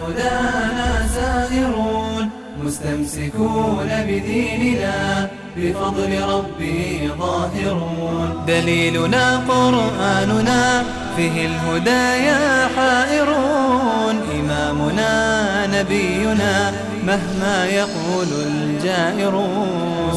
هدانا سائرون مستمسكون بديننا بفضل ربي ظاهرون. دليلنا قرآننا فيه الهدايا حائرون. إمامنا نبينا مهما يقول الجائرون.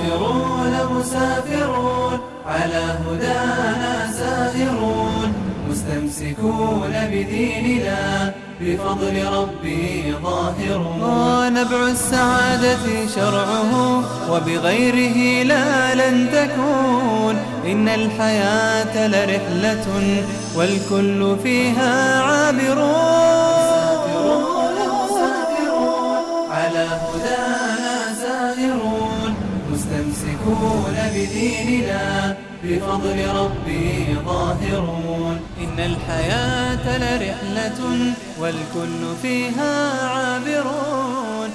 مسافرون على هدانا سائرون مستمسكون بديننا بفضل ربي ظاهرون. نبع السعادة شرعه وبغيره لا لن تكون. إن الحياة لرحلة والكل فيها عابرون. على هدانا سائرون مستمسكون بديننا بفضل ربي ظاهرون. إن الحياة لرحلة والكل فيها عابرون.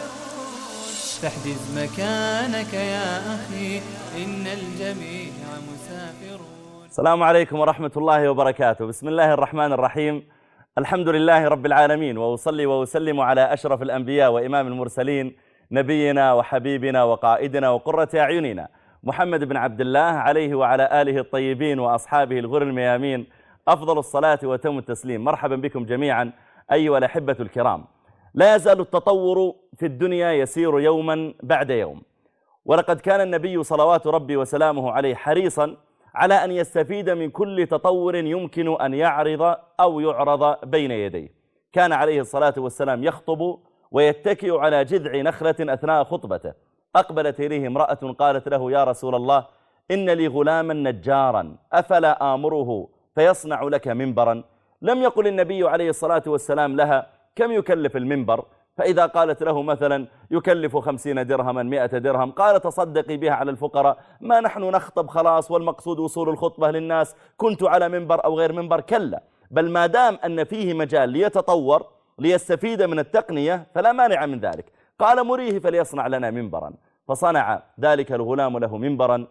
فاحجز مكانك يا أخي إن الجميع مسافرون. السلام عليكم ورحمة الله وبركاته. بسم الله الرحمن الرحيم. الحمد لله رب العالمين، وأصلي وأسلم على أشرف الأنبياء وإمام المرسلين نبينا وحبيبنا وقائدنا وقرة أعيننا محمد بن عبد الله عليه وعلى آله الطيبين وأصحابه الغر الميامين أفضل الصلاة وتم التسليم. مرحبا بكم جميعا أيها الأحبة الكرام. لا يزال التطور في الدنيا يسير يوما بعد يوم، ولقد كان النبي صلوات ربي وسلامه عليه حريصا على أن يستفيد من كل تطور يمكن أن يعرض أو يعرض بين يديه. كان عليه الصلاة والسلام يخطب ويتكئ على جذع نخلة أثناء خطبته. أقبلت إليه امرأة قالت له: يا رسول الله، إن لي غلاما نجارا أفلا آمره فيصنع لك منبرا؟ لم يقل النبي عليه الصلاة والسلام لها كم يكلف المنبر، فإذا قالت له مثلا يكلف 50 درهما 100 درهم قال تصدقي بها على الفقراء، ما نحن نخطب خلاص والمقصود وصول الخطبة للناس، كنت على منبر أو غير منبر. كلا، بل ما دام أن فيه مجال ليتطور ليستفيد من التقنية فلا مانع من ذلك. قال: مريه فليصنع لنا منبرا. فصنع ذلك الغلام له منبرا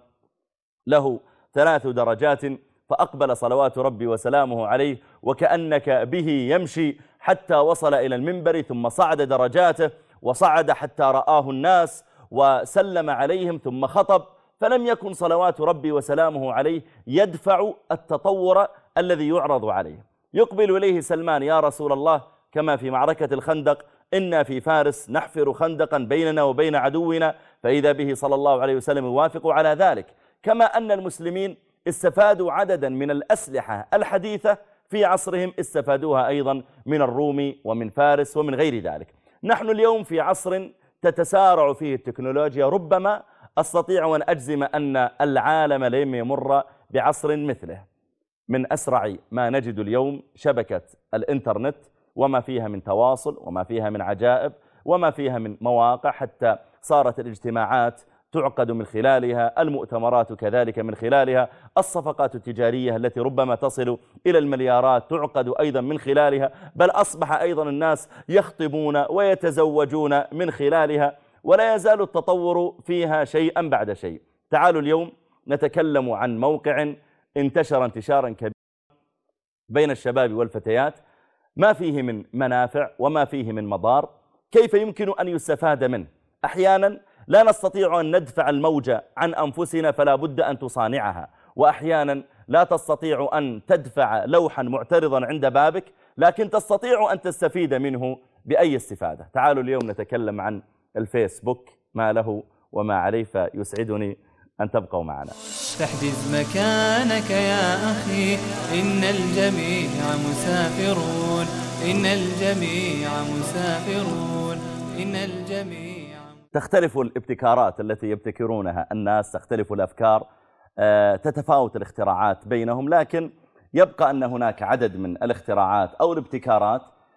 له 3 درجات، فأقبل صلوات ربي وسلامه عليه وكأنك به يمشي حتى وصل إلى المنبر، ثم صعد درجاته وصعد حتى رآه الناس وسلم عليهم ثم خطب. فلم يكن صلوات ربي وسلامه عليه يدفع التطور الذي يعرض عليه. يقبل إليه سلمان: يا رسول الله، كما في معركة الخندق إنا في فارس نحفر خندقا بيننا وبين عدونا، فإذا به صلى الله عليه وسلم يوافق على ذلك. كما أن المسلمين استفادوا عددا من الأسلحة الحديثة في عصرهم، استفادوها أيضا من الروم ومن فارس ومن غير ذلك. نحن اليوم في عصر تتسارع فيه التكنولوجيا، ربما أستطيع أن أجزم أن العالم لم يمر بعصر مثله. من أسرع ما نجد اليوم شبكة الإنترنت وما فيها من تواصل وما فيها من عجائب وما فيها من مواقع، حتى صارت الاجتماعات تعقد من خلالها، المؤتمرات كذلك من خلالها، الصفقات التجارية التي ربما تصل إلى المليارات تعقد أيضا من خلالها، بل أصبح أيضا الناس يخطبون ويتزوجون من خلالها، ولا يزال التطور فيها شيئا بعد شيء. تعالوا اليوم نتكلم عن موقع انتشر انتشارا كبيرا بين الشباب والفتيات، ما فيه من منافع وما فيه من مضار، كيف يمكن أن يستفاد منه. أحيانا لا نستطيع أن ندفع الموجة عن أنفسنا فلا بد أن تصانعها، وأحيانا لا تستطيع أن تدفع لوحا معترضا عند بابك، لكن تستطيع أن تستفيد منه بأي استفادة. تعالوا اليوم نتكلم عن الفيسبوك، ما له وما عليه، فيسعدني أن تبقوا معنا. فاحجز مكانك يا أخي إن الجميع مسافرون. إن الجميع مسافرون. إن الجميع. تختلف الابتكارات التي يبتكرونها الناس، تختلف الأفكار، تتفاوت الاختراعات بينهم، لكن يبقى أن هناك عدد من الاختراعات أو الابتكارات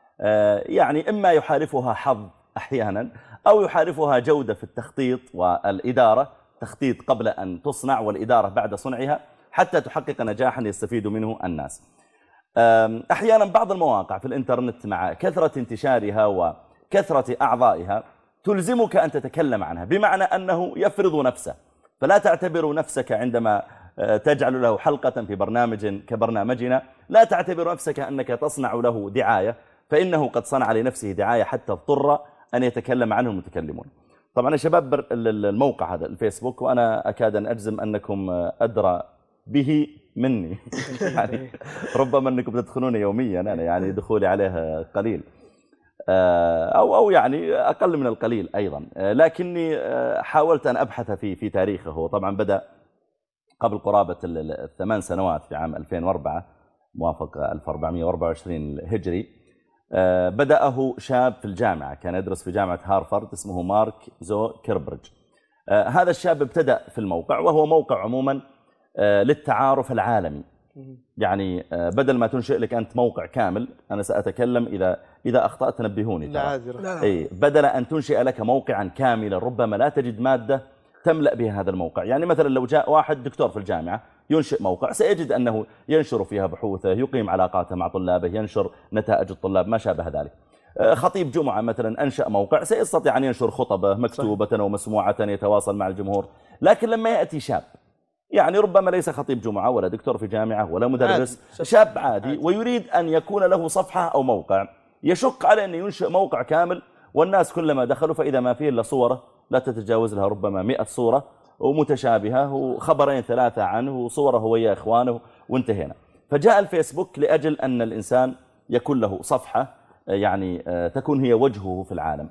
يعني إما يحالفها حظ أحيانا أو يحالفها جودة في التخطيط والإدارة، تخطيط قبل أن تصنع والإدارة بعد صنعها، حتى تحقق نجاحا يستفيد منه الناس. أحيانا بعض المواقع في الإنترنت مع كثرة انتشارها وكثرة أعضائها تلزمك أن تتكلم عنها، بمعنى أنه يفرض نفسه، فلا تعتبر نفسك عندما تجعل له حلقة في برنامج كبرنامجنا، لا تعتبر نفسك أنك تصنع له دعاية، فإنه قد صنع لنفسه دعاية حتى اضطر أن يتكلم عنه المتكلمون. طبعا يا شباب الموقع هذا الفيسبوك، وأنا أكاد أن أجزم أنكم أدرى به مني يعني ربما أنكم تدخلون يوميا، أنا يعني دخولي عليه قليل أو يعني أقل من القليل أيضا، لكني حاولت أن أبحث في تاريخه. هو طبعا بدأ قبل قرابة 8 سنوات في عام 2004 موافق 1424 الهجري. بدأه شاب في الجامعة، كان يدرس في جامعة هارفارد، اسمه مارك زوكربرج. هذا الشاب ابتدأ في الموقع، وهو موقع عموما للتعارف العالمي. يعني بدل ما تنشئ لك أنت موقع كامل، أنا سأتكلم إذا أخطأت نبهوني. لا. بدل أن تنشئ لك موقعا كاملا ربما لا تجد مادة تملأ بها هذا الموقع. يعني مثلا لو جاء واحد دكتور في الجامعة ينشئ موقع، سيجد أنه ينشر فيها بحوثه، يقيم علاقاته مع طلابه، ينشر نتائج الطلاب، ما شابه ذلك. خطيب جمعة مثلا أنشأ موقع، سيستطيع أن ينشر خطبه مكتوبة ومسموعة، يتواصل مع الجمهور. لكن لما يأتي شاب، يعني ربما ليس خطيب جمعة ولا دكتور في جامعة ولا مدرس، شاب عادي ويريد أن يكون له صفحة أو موقع، يشق عليه أن ينشئ موقع كامل، والناس كلما دخلوا فإذا ما فيه إلا صورة لا تتجاوز لها ربما 100 صورة ومتشابهة، وخبرين 3 عنه، وصوره هو يا إخوانه، وانتهينا. فجاء الفيسبوك لأجل أن الإنسان يكون له صفحة، يعني تكون هي وجهه في العالم.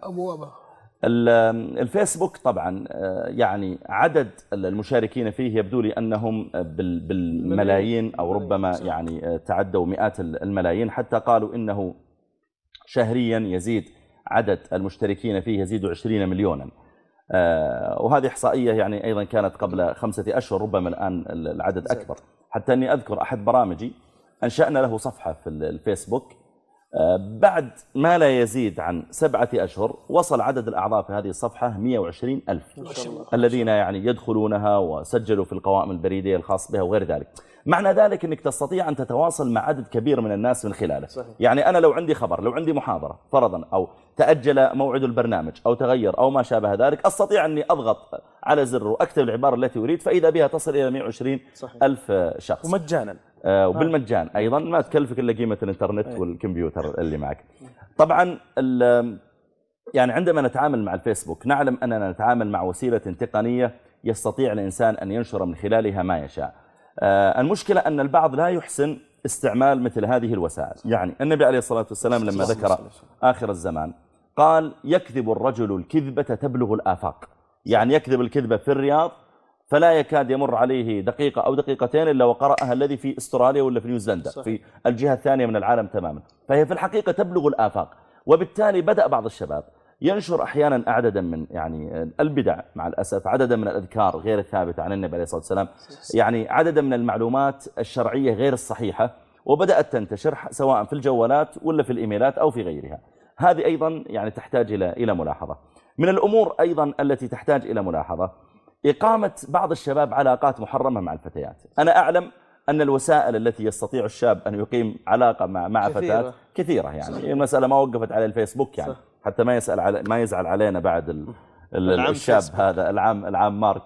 الفيسبوك طبعا يعني عدد المشاركين فيه يبدو لي أنهم بالملايين، أو ربما يعني تعدوا مئات الملايين، حتى قالوا إنه شهريا يزيد عدد المشتركين فيه، يزيد 20 مليونا. وهذه إحصائية يعني أيضا كانت قبل 5 أشهر، ربما الآن العدد أكبر. حتى أني أذكر أحد برامجي أنشأنا له صفحة في الفيسبوك، بعد ما لا يزيد عن 7 أشهر وصل عدد الأعضاء في هذه الصفحة 120,000 الذين يعني يدخلونها وسجلوا في القوائم البريدية الخاص بها وغير ذلك. معنى ذلك أنك تستطيع أن تتواصل مع عدد كبير من الناس من خلاله. يعني أنا لو عندي خبر، لو عندي محاضرة فرضا، أو تأجل موعد البرنامج أو تغير أو ما شابه ذلك، أستطيع أني أضغط على زر وأكتب العبارة التي أريد، فإذا بها تصل إلى 120,000 شخص ومجانا. وبالمجان أيضا، ما تكلفك إلا قيمة الإنترنت والكمبيوتر اللي معك. طبعا يعني عندما نتعامل مع الفيسبوك نعلم أننا نتعامل مع وسيلة تقنية يستطيع الإنسان أن ينشر من خلالها ما يشاء. المشكلة أن البعض لا يحسن استعمال مثل هذه الوسائل. يعني النبي عليه الصلاة والسلام لما ذكر آخر الزمان قال: يكذب الرجل الكذبة تبلغ الآفاق. يعني يكذب الكذبة في الرياض فلا يكاد يمر عليه دقيقة أو دقيقتين إلا وقرأها الذي في أستراليا ولا في نيوزيلندا، في الجهة الثانية من العالم تماما. فهي في الحقيقة تبلغ الآفاق. وبالتالي بدأ بعض الشباب ينشر أحيانا عددا من يعني البدع مع الأسف، عددا من الأذكار غير الثابتة عن النبي عليه الصلاة والسلام، يعني عددا من المعلومات الشرعية غير الصحيحة، وبدأت تنتشر سواء في الجوالات ولا في الإيميلات أو في غيرها. هذه أيضا يعني تحتاج إلى ملاحظة. من الأمور أيضا التي تحتاج إلى ملاحظة إقامة بعض الشباب علاقات محرمة مع الفتيات. أنا أعلم أن الوسائل التي يستطيع الشاب أن يقيم علاقة مع فتاة كثيرة، يعني المسألة ما وقفت على الفيسبوك، يعني حتى ما يزعل علينا بعد الشاب هذا العام مارك.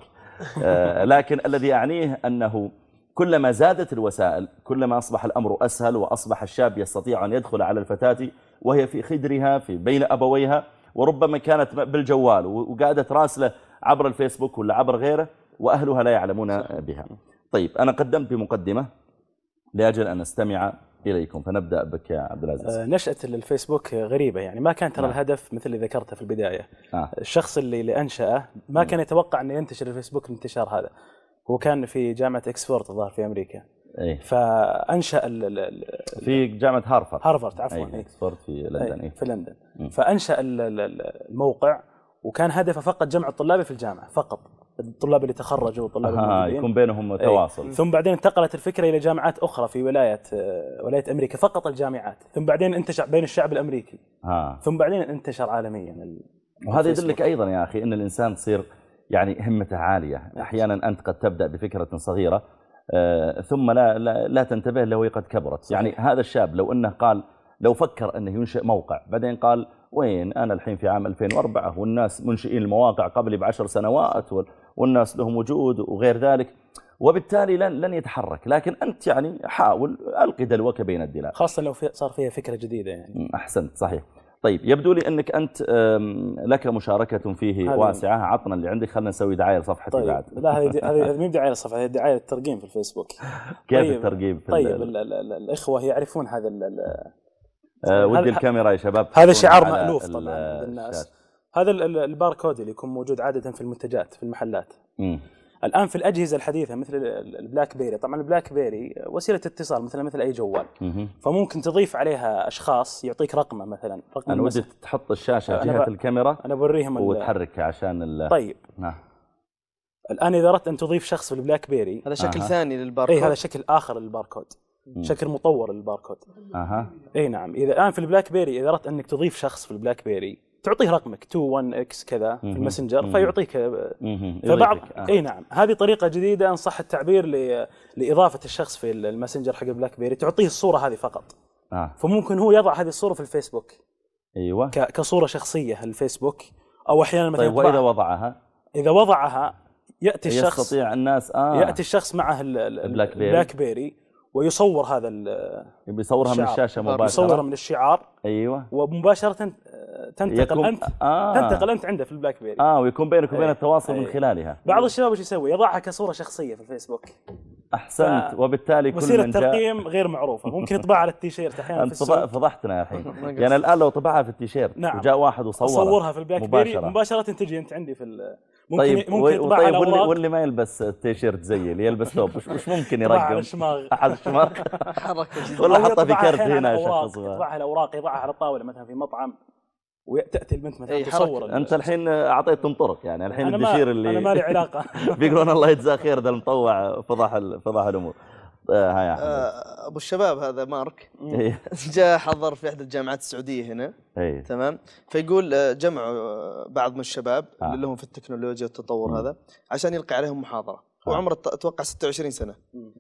لكن الذي أعنيه أنه كلما زادت الوسائل كلما أصبح الأمر أسهل، وأصبح الشاب يستطيع أن يدخل على الفتاة وهي في خدرها في بين أبويها، وربما كانت بالجوال وقاعدة راسله عبر الفيسبوك ولا عبر غيره، وأهلها لا يعلمون بها. طيب أنا قدمت بمقدمة لأجل أن نستمع إليكم، فنبدأ بك يا عبد العزيز. نشأة الفيسبوك غريبة، يعني ما كان ترى الهدف مثل اللي ذكرته في البداية. الشخص اللي أنشأه ما كان يتوقع أن ينتشر الفيسبوك الانتشار هذا. هو كان في جامعة إكسفورد الظاهر في أمريكا. فأنشأ في جامعة هارفارد عفوا، إكسفورد في لندن. في لندن. فأنشأ الموقع، وكان هدفه فقط جمع الطلاب في الجامعة فقط، الطلاب اللي تخرجوا والطلاب يكون بينهم تواصل. ثم بعدين انتقلت الفكرة إلى جامعات أخرى في ولاية أمريكا، فقط الجامعات. ثم بعدين انتشر بين الشعب الأمريكي. ثم بعدين انتشر عالميا. وهذا يدلك أيضا يا أخي أن الإنسان تصير يعني همته عالية. أحيانا أنت قد تبدأ بفكرة صغيرة ثم لا تنتبه له قد كبرت. يعني هذا الشاب لو فكر أنه ينشئ موقع، بعدين قال وين أنا الحين في عام 2004 والناس منشئين المواقع قبلي ب10 سنوات والناس لهم وجود وغير ذلك، وبالتالي لن يتحرك. لكن أنت يعني حاول ألقي دلوك بين الدلال، خاصة لو صار فيها فكرة جديدة يعني. أحسنت، صحيح. طيب يبدو لي أنك أنت لك مشاركة فيه واسعة. عطنا اللي عندك، خلنا نسوي دعاية لصفحتي. طيب بعد لا، هذه مو دعاية للصفحة، هذه دعاية للترقيم في الفيسبوك. كيف طيب الترقيم في طيب الإخوة يعرفون هذا ودي الكاميرا يا شباب. هذا شعار مألوف طبعا للناس. هذا الباركود اللي يكون موجود عادة في المنتجات في المحلات. الآن في الأجهزة الحديثة مثل البلاك بيري، طبعا البلاك بيري وسيلة اتصال مثل أي جوال، فممكن تضيف عليها أشخاص، يعطيك رقمه مثلا. أنا ودي تحط الشاشة جهة الكاميرا، أنا بوريهم وتحرك عشان طيب الآن إذا أردت أن تضيف شخص في البلاك بيري، هذا شكل ثاني للباركود. هذا شكل آخر للباركود، شكل مطور للباركود. نعم. إذا الآن في البلاك بيري إذا أردت أنك تضيف شخص في البلاك بيري، تعطيه رقمك 21X كذا في الماسنجر، فيعطيك فبعض نعم. هذه طريقة جديدة إن صح التعبير لإضافة الشخص في الماسنجر حق البلاك بيري، تعطيه الصورة هذه فقط. فممكن هو يضع هذه الصورة في الفيسبوك، أيوة، كصورة شخصية للفيسبوك، أو أحيانا مثلا. طيب وإذا وضعها يأتي الشخص، يستطيع الناس يأتي الشخص معه البلاك بيري ويصور هذا بيصورها من الشاشة مباشرة، يصورها من الشعار. أيوة، ومباشرة تنتقل أنت عنده في البلاك بيري. ويكون بينك وبين التواصل من خلالها. بعض الشباب ايش يسوي؟ يضعها كصورة شخصية في الفيسبوك. أحسنت. وبالتالي كل وسيلة من ترقيم غير معروفة، ممكن يطبع على التيشيرت أحيانا في السوق. فضحتنا الحين. يعني الآن لو طبعها في التيشيرت، وجاء واحد وصورها في البلاك بيري مباشرة تجي أنت عندي في ممكن يطبعها على الأوراق. واللي ما يلبس التيشيرت زي اللي يلبس ثوب، وش ممكن يرقم؟ على الشماغ. حركة جديدة. ولا حطها في كرت هنا يطبعها الأوراق، يضعها على الطاولة مثلا في مطعم، وتأتي البنت مثلا تصور. أنت الحين أعطيتهم طرق، يعني الحين الدشير اللي أنا ما لي علاقة. بيقولون الله يجزاه خير ذا المطوع فضح الأمور. هاي أبو الشباب هذا مارك جاء حضر في إحدى الجامعات السعودية هنا. تمام. فيقول جمعوا بعض من الشباب اللي لهم في التكنولوجيا والتطور هذا عشان يلقي عليهم محاضرة. وعمره أتوقع 26 سنة.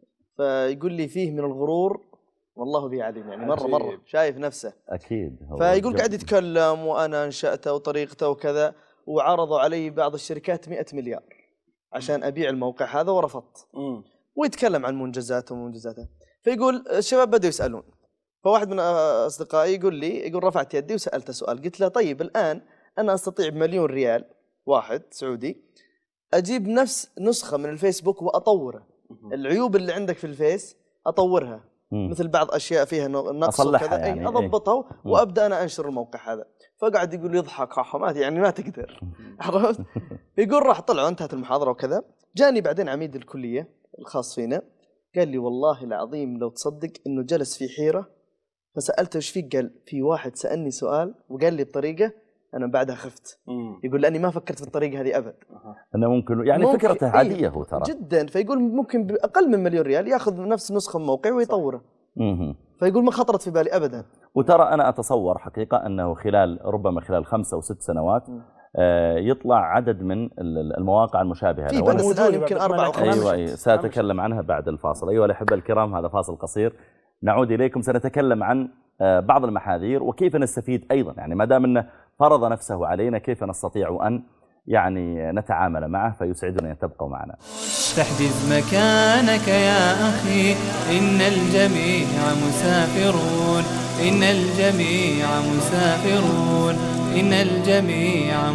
فيقول لي فيه من الغرور والله به عظيم، يعني مرة شايف نفسه. أكيد. فيقول قاعد يتكلم وأنا أنشأته وطريقته وكذا، وعرضوا علي بعض الشركات 100 مليار عشان أبيع الموقع هذا ورفضت. ويتكلم عن منجزاته. فيقول الشباب بدأوا يسألون. فواحد من أصدقائي يقول رفعت يدي وسألته سؤال، قلت له طيب الآن أنا أستطيع ب1,000,000 ريال واحد سعودي أجيب نفس نسخة من الفيسبوك وأطوره، العيوب اللي عندك في الفيس أطورها، مثل بعض أشياء فيها نقص وكذا، يعني أضبطها وأبدأ أنا أنشر الموقع هذا. فقعد يقول يضحك ما تقدر. عرفت؟ يقول راح طلعوا انتهت المحاضرة وكذا. جاني بعدين عميد الكلية الخاص فينا قال لي والله العظيم لو تصدق إنه جلس في حيرة. فسألته إيش فيك؟ قال في واحد سألني سؤال وقال لي بطريقة أنا بعدها خفت. يقول لأني ما فكرت في الطريقة هذه أبد. أنه ممكن يعني فكرته عادية هو ترى جدا. فيقول ممكن بأقل من 1,000,000 ريال يأخذ نفس نسخة من موقع ويطوره. فيقول ما خطرت في بالي أبدا. وترى أنا أتصور حقيقة أنه ربما خلال 5 أو 6 سنوات يطلع عدد من المواقع المشابهة في بس الآن يمكن 4 أو 5. أيوة سأتكلم عنها بعد الفاصل. أيها الأحبة الكرام، هذا فاصل قصير نعود إليكم. سنتكلم عن بعض المحاذير وكيف نستفيد أيضا، يعني ما دام أنه فرض نفسه علينا كيف نستطيع أن يعني نتعامل معه. فيسعدنا أن تبقوا معنا. تحجز مكانك يا أخي، إن الجميع مسافرون، إن الجميع مسافرون، إن الجميع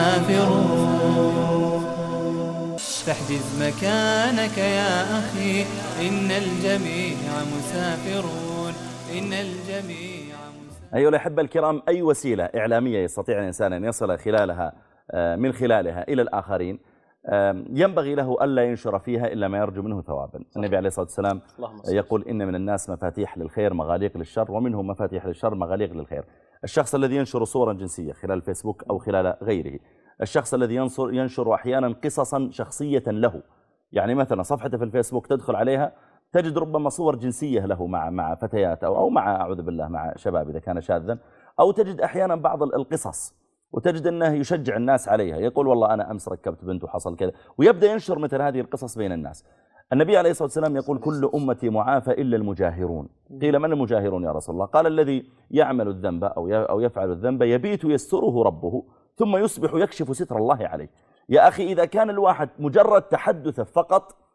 مسافرون. تحجز مكانك يا أخي، إن الجميع مسافرون، إن الجميع مسافرون. أيها الأحبة الكرام، أي وسيلة إعلامية يستطيع الإنسان أن يصل من خلالها إلى الآخرين ينبغي له ألا ينشر فيها إلا ما يرجو منه ثوابا. النبي عليه الصلاة والسلام يقول إن من الناس مفاتيح للخير مغاليق للشر، ومنهم مفاتيح للشر مغاليق للخير. الشخص الذي ينشر صورا جنسية خلال الفيسبوك أو خلال غيره، الشخص الذي ينشر أحيانا قصصا شخصية له، يعني مثلا صفحته في الفيسبوك تدخل عليها تجد ربما صور جنسية له مع فتيات أو مع أعوذ بالله مع شباب إذا كان شاذا، أو تجد أحيانا بعض القصص وتجد أنه يشجع الناس عليها، يقول والله أنا أمس ركبت بنت وحصل كذا، ويبدأ ينشر مثل هذه القصص بين الناس. النبي عليه الصلاة والسلام يقول كل أمتي معافى إلا المجاهرون. قيل من المجاهرون يا رسول الله؟ قال الذي يعمل الذنب أو يفعل الذنب يبيت يستره ربه ثم يصبح يكشف ستر الله عليه. يا أخي إذا كان الواحد مجرد تحدثه فقط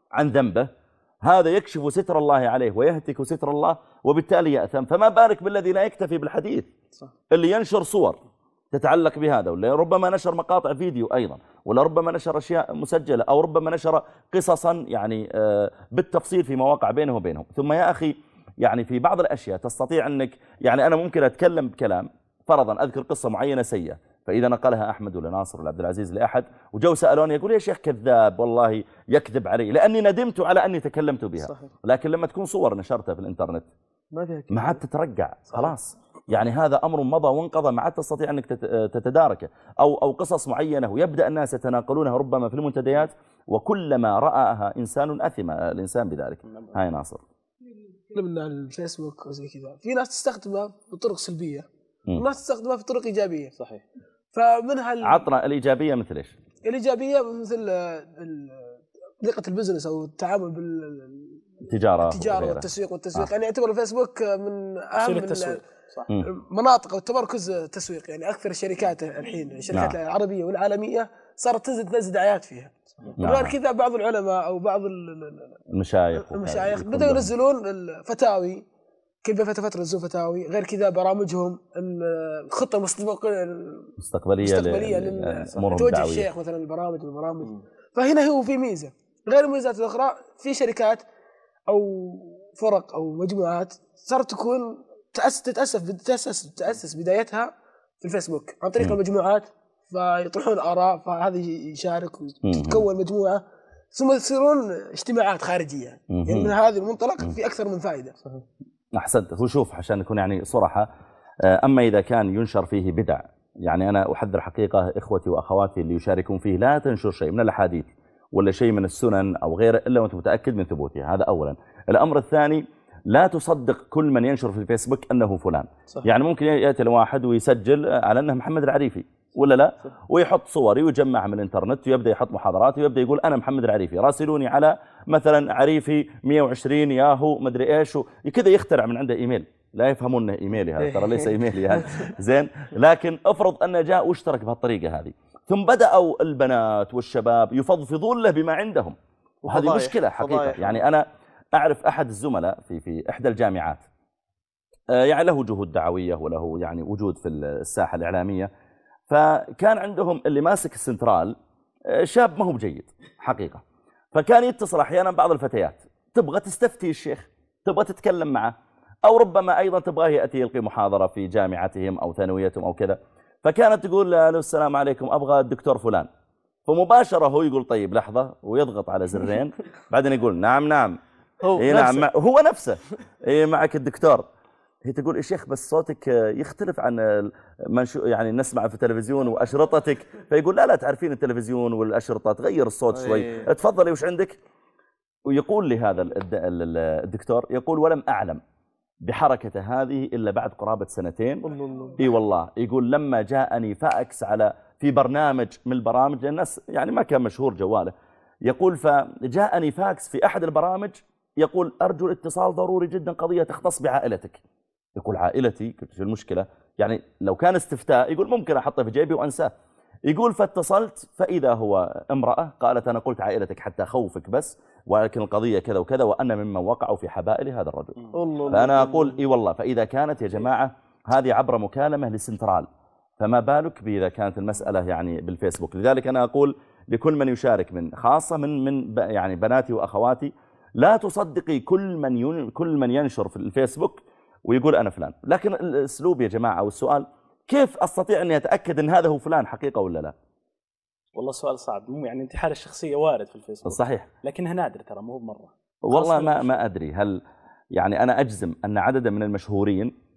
عن ذنبه هذا يكشف ستر الله عليه ويهتك ستر الله وبالتالي يأثم. فما بالك بالذي لا يكتفي بالحديث، اللي ينشر صور تتعلق بهذا، ولا ربما نشر مقاطع فيديو أيضا، ولا ربما نشر أشياء مسجلة، أو ربما نشر قصصا يعني بالتفصيل في مواقع بينه وبينهم. ثم يا أخي يعني في بعض الأشياء تستطيع أنك يعني أنا ممكن أتكلم بكلام، فرضا أذكر قصة معينة سيئة، فإذا نقلها أحمد ولا ناصر ولا عبد العزيز لأحد وجو سألوني يقول يا شيخ كذاب والله يكذب علي، لأني ندمت على أني تكلمت بها. صحيح. لكن لما تكون صور نشرتها في الإنترنت ما عاد تترجع خلاص، يعني هذا أمر مضى وانقضى، ما عاد تستطيع أنك تتداركه. أو قصص معينة ويبدأ الناس يتناقلونها ربما في المنتديات، وكلما رآها إنسان أثم الإنسان بذلك. هاي ناصر من الفيسبوك وزي كذا، في ناس تستخدمها بطرق سلبية وناس تستخدمها بطرق إيجابية. صحيح. فمنها عطنا الإيجابية مثل إيش؟ الإيجابية مثل طريقة البزنس أو التعامل التجارة والتسويق. يعني يعتبر الفيسبوك من أهم المناطق أو التمركز التسويق. يعني أكثر الشركات الحين الشركات العربية والعالمية صارت تنزل دعايات فيها. غير كذا بعض العلماء أو بعض المشايخ بدأوا ينزلون الفتاوي، كيف فترة ينزلون فتاوي. غير كذا برامجهم الخطة المستقبلية لتوجه الشيخ مثلا البرامج. فهنا هو في ميزة. غير الميزات الأخرى في شركات أو فرق أو مجموعات صارت تكون تأسس بدايتها في الفيسبوك عن طريق المجموعات، فيطرحون آراء، فهذا يشارك وتتكون مجموعة، ثم يصيرون اجتماعات خارجية. يعني من هذا المنطلق في أكثر من فائدة. أحسنت. وشوف عشان نكون يعني صراحة، أما إذا كان ينشر فيه بدع، يعني أنا أحذر حقيقة إخوتي وأخواتي اللي يشاركون فيه، لا تنشر شيء من الأحاديث ولا شيء من السنن أو غيره إلا وأنت متأكد من ثبوتها. هذا أولا. الأمر الثاني، لا تصدق كل من ينشر في الفيسبوك أنه فلان. صح. يعني ممكن يأتي الواحد ويسجل على أنه محمد العريفي ولا لا، صح. ويحط صوري ويجمعها من الانترنت ويبدأ يحط محاضرات ويبدأ يقول أنا محمد العريفي، راسلوني على مثلا عريفي 120 ياهو مدري إيش، كذا يخترع من عنده إيميل. لا يفهمون إيميلي هذا، ترى ليس إيميلي هذا. زين، لكن افرض أنه جاء واشترك بهالطريقة هذه، ثم بدأوا البنات والشباب يفضفضون له بما عندهم، وهذه مشكلة حقيقة. يعني أنا أعرف أحد الزملاء في إحدى الجامعات، يعني له جهود دعوية وله يعني وجود في الساحة الإعلامية، فكان عندهم اللي ماسك السنترال شاب ما هو بجيد حقيقة، فكان يتصل أحيانا بعض الفتيات تبغى تستفتي الشيخ، تبغى تتكلم معه، أو ربما أيضا تبغى يأتي يلقي محاضرة في جامعتهم أو ثانويتهم أو كذا، فكانت تقول له السلام عليكم أبغى الدكتور فلان، فمباشرة هو يقول طيب لحظة ويضغط على زرين، بعدين يقول نعم هو نفسه معك الدكتور. هي تقول يا شيخ بس صوتك يختلف عن يعني نسمع في التلفزيون وأشرطتك، فيقول لا تعرفين التلفزيون والأشرطة تغير الصوت شوي، تفضلي وش عندك. ويقول لي هذا الدكتور، يقول ولم أعلم بحركة هذه إلا بعد قرابة 2. إي والله، يقول لما جاءني فاكس في برنامج من البرامج، الناس يعني ما كان مشهور جواله، يقول فجاءني فاكس في أحد البرامج يقول أرجو الاتصال ضروري جدا، قضية تختص بعائلتك. يقول عائلتي؟ قلت شو المشكلة؟ يعني لو كان استفتاء يقول ممكن أحطه في جيبي وأنساه. يقول فاتصلت فإذا هو امرأة قالت أنا قلت عائلتك حتى خوفك بس، ولكن القضية كذا وكذا، وأنا ممن وقعوا في حبائل هذا الرجل. فأنا أقول إي والله، فإذا كانت يا جماعة هذه عبر مكالمة للسنترال، فما بالك بإذا كانت المسألة يعني بالفيسبوك. لذلك أنا أقول لكل من يشارك خاصة من يعني بناتي وأخواتي، لا تصدقي كل من ينشر في الفيسبوك ويقول أنا فلان. لكن الأسلوب يا جماعة والسؤال، كيف أستطيع أن أتأكد أن هذا هو فلان حقيقة ولا لا؟ والله سؤال صعب. مو يعني انتحال الشخصية وارد في الفيسبوك، صحيح، لكنها نادر ترى، مو بمرة. والله ما أدري، هل يعني أنا أجزم أن عددا من المشهورين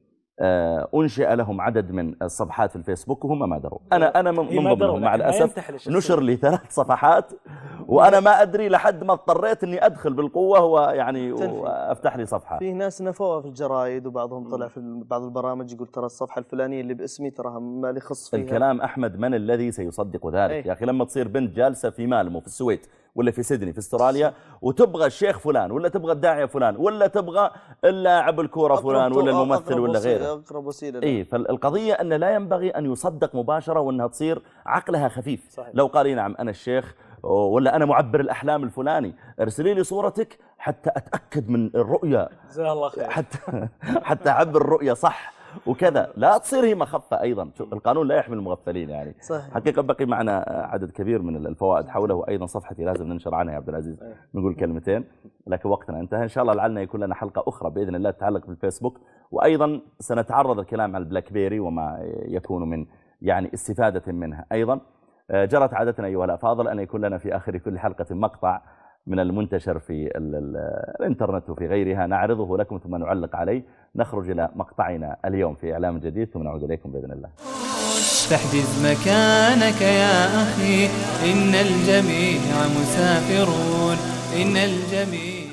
أنشئ لهم عدد من الصفحات في الفيسبوك وهم ما دروا. أنا من ضمنهم مع الأسف، نشر لي 3 صفحات وأنا ما أدري، لحد ما اضطريت أني أدخل بالقوة ويعني وأفتح لي صفحة. في ناس نفوها في الجرائد، وبعضهم طلع في بعض البرامج يقول ترى الصفحة الفلانية اللي باسمي تراها ما لي خص فيها. الكلام أحمد من الذي سيصدق ذلك؟ يا أخي لما تصير بنت جالسة في مالمو في السويد ولا في سيدني في استراليا وتبغى الشيخ فلان ولا تبغى الداعية فلان ولا تبغى اللاعب الكورة فلان ولا الممثل ولا غيره، أقرب وسيلة. فالقضية أن لا ينبغي أن يصدق مباشرة وأنها تصير عقلها خفيف. صحيح. لو قال نعم أنا الشيخ ولا أنا معبر الأحلام الفلاني، ارسلي لي صورتك حتى أتأكد من الرؤية، جزاه الله خير، حتى أعبر الرؤية صح وكذا. لا تصير هي مخفة أيضا، القانون لا يحمي المغفلين يعني. صحيح. حقيقة بقي معنا عدد كبير من الفوائد حوله، وأيضا صفحتي لازم ننشر عنها يا عبد العزيز، نقول كلمتين، لكن وقتنا انتهى. إن شاء الله لعلنا يكون لنا حلقة أخرى بإذن الله تتعلق بالفيسبوك، وأيضا سنتعرض الكلام على البلاك بيري وما يكون من يعني استفادة منها. أيضا جرت عادتنا أيها الأفاضل أن يكون لنا في آخر كل حلقة مقطع من المنتشر في الانترنت وفي غيرها نعرضه لكم ثم نعلق عليه. نخرج إلى مقطعنا اليوم في إعلام جديد ثم نعود إليكم بإذن الله. فاحجز مكانك يا أخي، إن الجميع مسافرون، إن الجميع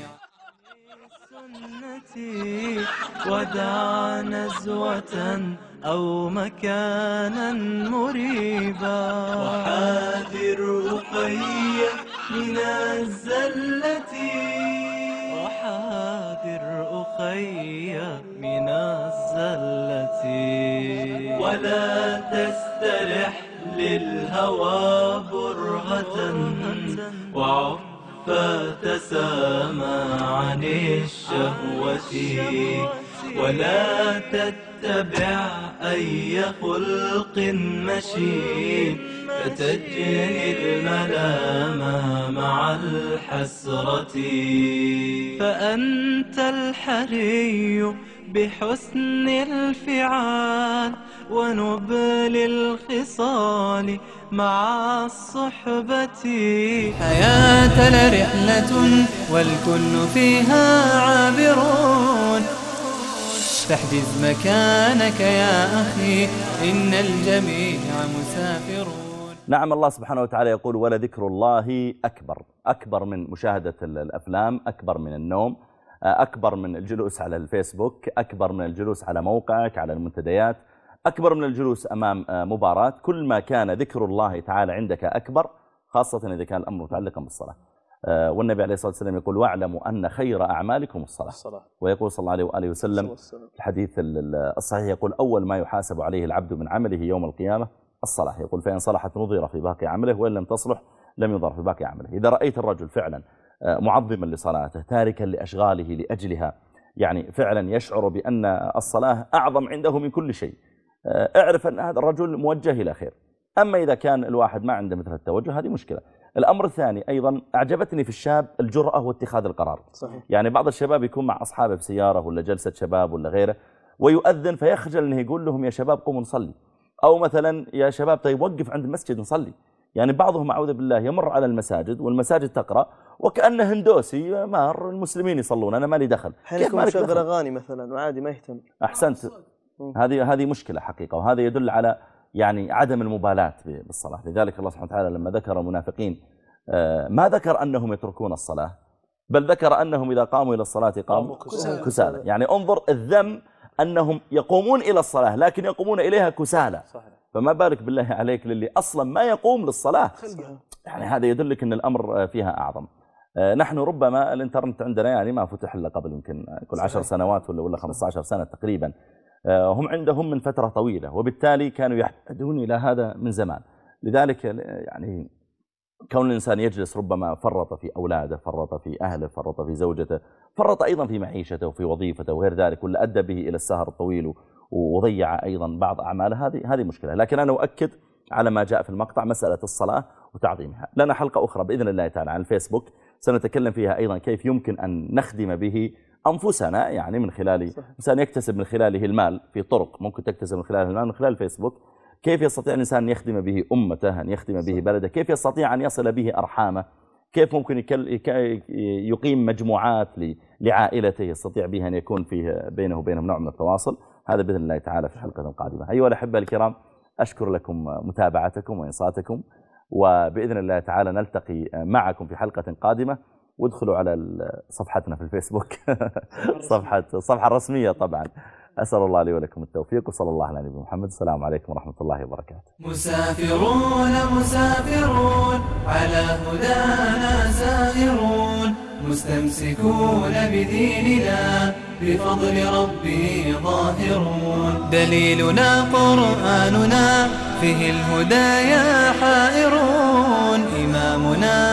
سنتي. ودع نزوة أو مكانا مريبا، وحاذر أخي من الزلة، وحاذر أخي من الزلة. ولا تسترح للهوى برهة، وعف فتسامى عن الشهوة. ولا تتبع أي خلق مشين، فتجني الملام مع الحسرة. فأنت الحري بحسن الفعال ونبل الخصال مع الصحبة. حياة لرحلة والكل فيها عابرون، فاحجز مكانك يا أخي، إن الجميع مسافرون. نعم، الله سبحانه وتعالى يقول ولذكر الله أكبر، أكبر من مشاهدة الأفلام، أكبر من النوم، أكبر من الجلوس على الفيسبوك، أكبر من الجلوس على موقعك على المنتديات، أكبر من الجلوس أمام مباراة. كل ما كان ذكر الله تعالى عندك أكبر، خاصة إذا كان الأمر متعلقا بالصلاة. والنبي عليه الصلاة والسلام يقول واعلموا أن خير أعمالكم الصلاة. ويقول صلى الله عليه وآله وسلم في الحديث الصحيح يقول أول ما يحاسب عليه العبد من عمله يوم القيامة الصلاة. يقول فإن صلحت نظر في باقي عمله، وإن لم تصلح لم ينظر في باقي عمله. إذا رأيت الرجل فعلا معظما لصلاته، تاركا لأشغاله لأجلها، يعني فعلا يشعر بأن الصلاة أعظم عنده من كل شيء، اعرف أن هذا الرجل موجه إلى خير. أما إذا كان الواحد ما عنده مثل التوجه، هذه مشكلة. الأمر الثاني أيضا أعجبتني في الشاب الجرأة واتخاذ القرار. صحيح. يعني بعض الشباب يكون مع أصحابه في سيارة ولا جلسة شباب ولا غيره، ويؤذن فيخجل أنه يقول لهم يا شباب قوموا نصلي، أو مثلا يا شباب طيب وقف عند المسجد نصلي. يعني بعضهم أعوذ بالله يمر على المساجد والمساجد تقرأ وكأنه هندوسي، مار المسلمين يصلون أنا مالي دخل. كيف ما شغل أغاني مثلا وعادي ما يهتم. أحسنت. هذه مشكلة حقيقة، وهذا يدل على يعني عدم المبالاة بالصلاة. لذلك الله سبحانه وتعالى لما ذكر المنافقين ما ذكر أنهم يتركون الصلاة، بل ذكر أنهم إذا قاموا إلى الصلاة قاموا كسالى. يعني انظر الذم أنهم يقومون إلى الصلاة لكن يقومون إليها كسالى، فما بالك بالله عليك للي أصلا ما يقوم للصلاة. يعني هذا يدلك أن الأمر فيها أعظم. نحن ربما الانترنت عندنا يعني ما فتح إلا قبل يمكن كل 10 سنوات ولا 15 سنة تقريبا، هم عندهم من فترة طويلة، وبالتالي كانوا يحتاجون إلى هذا من زمان. لذلك يعني كون الإنسان يجلس ربما فرط في أولاده، فرط في أهله، فرط في زوجته، فرط أيضا في معيشته وفي وظيفته وغير ذلك، ولا أدى به إلى السهر الطويل وضيع أيضا بعض أعماله. هذه مشكلة. لكن أنا أؤكد على ما جاء في المقطع مسألة الصلاة وتعظيمها. لنا حلقة أخرى بإذن الله تعالى عن الفيسبوك سنتكلم فيها أيضا كيف يمكن أن نخدم به أنفسنا، يعني من خلال إنسان يكتسب من خلاله المال في طرق ممكن تكتسب من خلاله المال من خلال الفيسبوك. كيف يستطيع الإنسان أن يخدم به أمته، أن يخدم به بلده، كيف يستطيع أن يصل به أرحامه، كيف ممكن يقيم مجموعات لعائلته يستطيع بها أن يكون فيه بينه وبينهم نوع من التواصل. هذا بإذن الله تعالى في الحلقة القادمة. أيها الأحبة الكرام، أشكر لكم متابعتكم وإنصاتكم، وبإذن الله تعالى نلتقي معكم في حلقة قادمة. وادخلوا على صفحتنا في الفيسبوك الصفحة الرسمية طبعا. أسأل الله لي ولكم التوفيق، وصلى الله على نبينا محمد. السلام عليكم ورحمة الله وبركاته. مسافرون مسافرون على هدانا سائرون، مستمسكون بديننا بفضل ربي ظاهرون. دليلنا قرآننا فيه الهدايا حائرون، إمامنا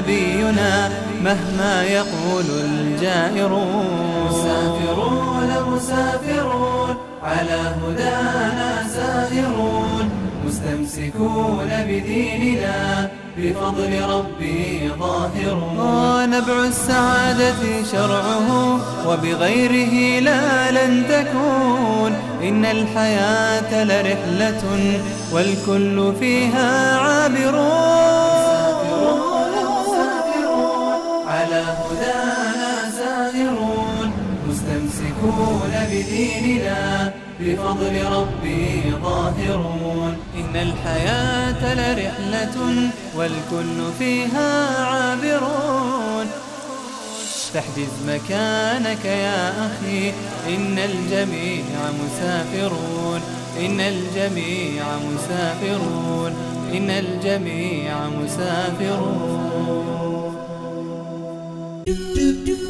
نبينا مهما يقول الجائرون. مسافرون مسافرون على هدانا سائرون، مستمسكون بديننا بفضل ربي ظاهرون. نبع السعادة شرعه وبغيره لا لن تكون، إن الحياة لرحلة والكل فيها عابرون. على هدانا سائرون، مستمسكون بديننا بفضل ربي ظاهرون. إن الحياة لرحلة والكل فيها عابرون. فاحجز مكانك يا أخي، إن الجميع مسافرون، إن الجميع مسافرون، إن الجميع مسافرون.